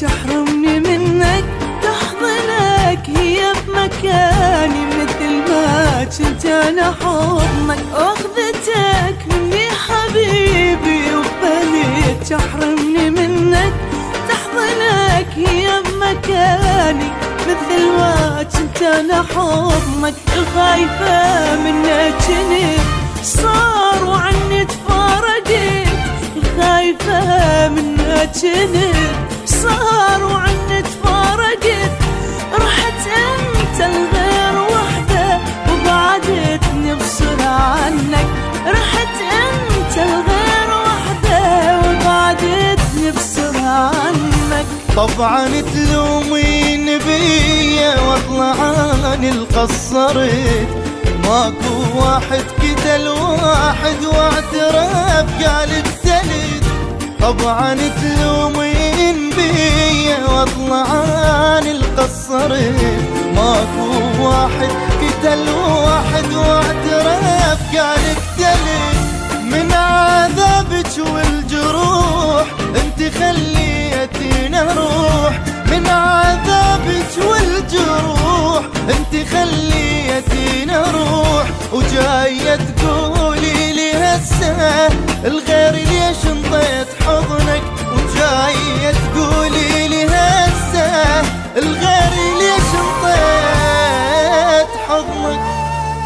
تحرمني منك تحضنك هي بمكاني مثل ما كنت انا حضنك اخذتك مني حبيبي وبالي تحرمني منك تحضنك هي بمكاني مثل ما كنت انا حضنك الخايفة منك كنت صار وعني تفارقت الخايفة منك كنت صار وعني تفارقت رحت انت الغير وحدة وبعدتني بسرعة عنك رحت انت الغير وحدة وبعدتني بسرعة عنك. طبعا تلومين بيا واطلع عن القصرت ماكو واحد قتل واحد واعترف قال اقتلت. طبعا تلومين بيا واطلع عن القصرت ماكو واحد قتل واحد واعترف قال اقتلت. من عذابك والجروح انت خليتيني اروح من عذابك والجروح انت خليتيني اروح وجاية تقولي لي هسه الغير ليش انطيت حضنك وجاية تقولي لي هسه الغير ليش انطيت حضنك.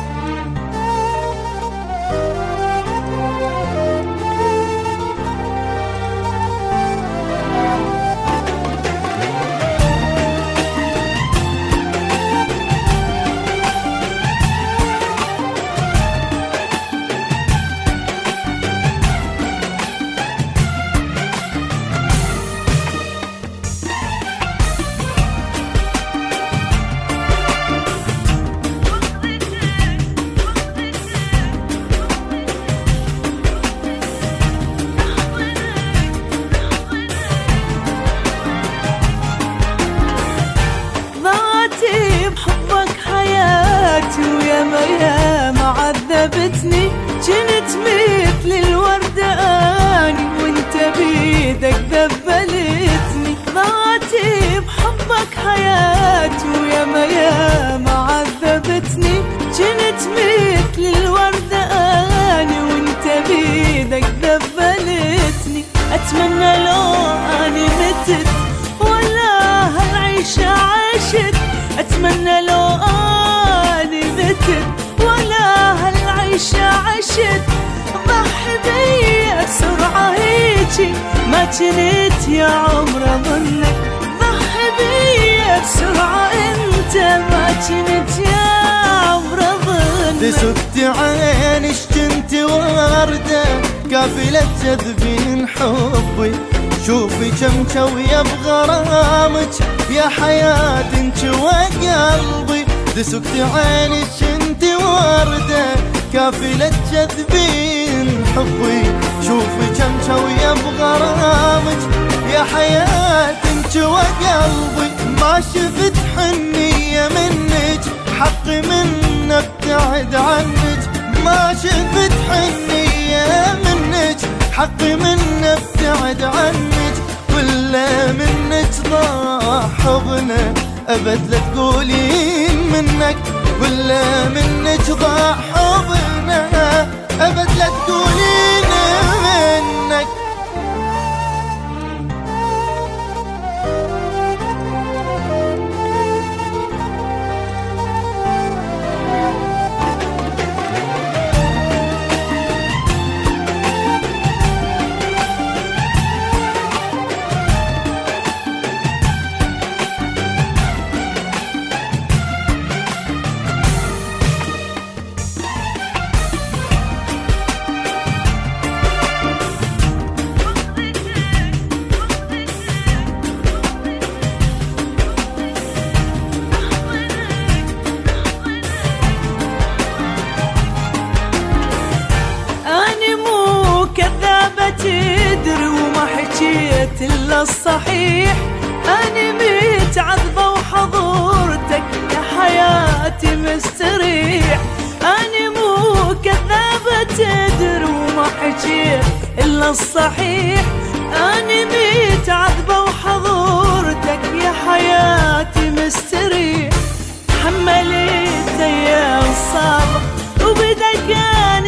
وياما ياما عذبتني جنت مثل الوردة اني وانت بيدك ذبلتني ضاعتي بحبك حياتي وياما ياما عذبتني جنت مثل الوردة اني وانت بيدك ذبلتني. اتمنى لو اني متت ولا هالعيشة عشت اتمنى لو ولا هالعيشة عشت ضحي بيا بسرعة هيجي ما كنت يا عمر اظنك ضحي بيا بسرعة انت ما كنت يا عمر اظنك. تسكتي عينك كنت وردة قافلة تذبين حبي شوفي كم شوية بغرامك يا حياتي انت وقلبي. تسكتي عينك انت وردة كافلة جذبين حبي شوفي كم شوية بغرامك يا حياتي انت وقلبي. ما شفت حنية منك حقي من ابتعد عنك ما شفت حنية منك حقي من ابتعد عنك ولا منك ضاع حضنه أبد لا تقولين منك ولا منك ضاع حضنها أبد لا تقولين منك. تدري وما حكيت إلا الصحيح أنا متعذبة وحضورتك يا حياتي مستريح أنا مو كذابة تدري وما حكيت إلا الصحيح أنا متعذبة وحضورتك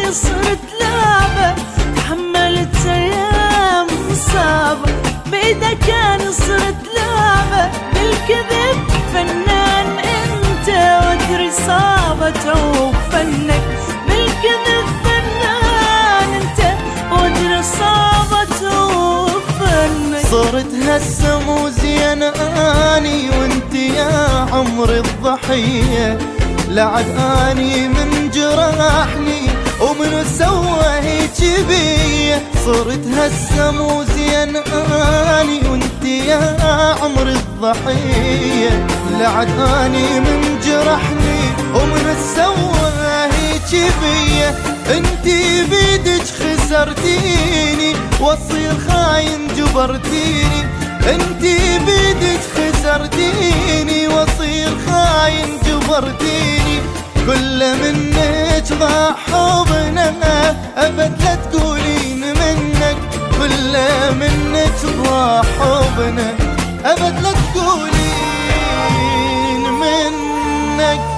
صرت لعبة، تحملت أيام صعبة بيدك أنا صرت لعبة. بالكذب فنان أنت وأدري صعبة تعوق فنك، بالكذب فنان أنت وأدري صعبة تعوق فنك. صرت هسه مو زين اني وانت يا عمري الضحية، لعد اني من جرحني ومن سوى هيك بيه. صرت هسه مو زين اني وانت يا عمري الضحية، لعد اني من جرحني ومن سوى هيك بيه. انتي بيدك خسرتيني واصير خاين جبرتيني، انتي بيدك خسرتيني واصير خاين جبرتيني. كل منك ضاع حبنا ابد لا تقولين منك، كل منك ضاع حبنا ابد لا تقولين منك.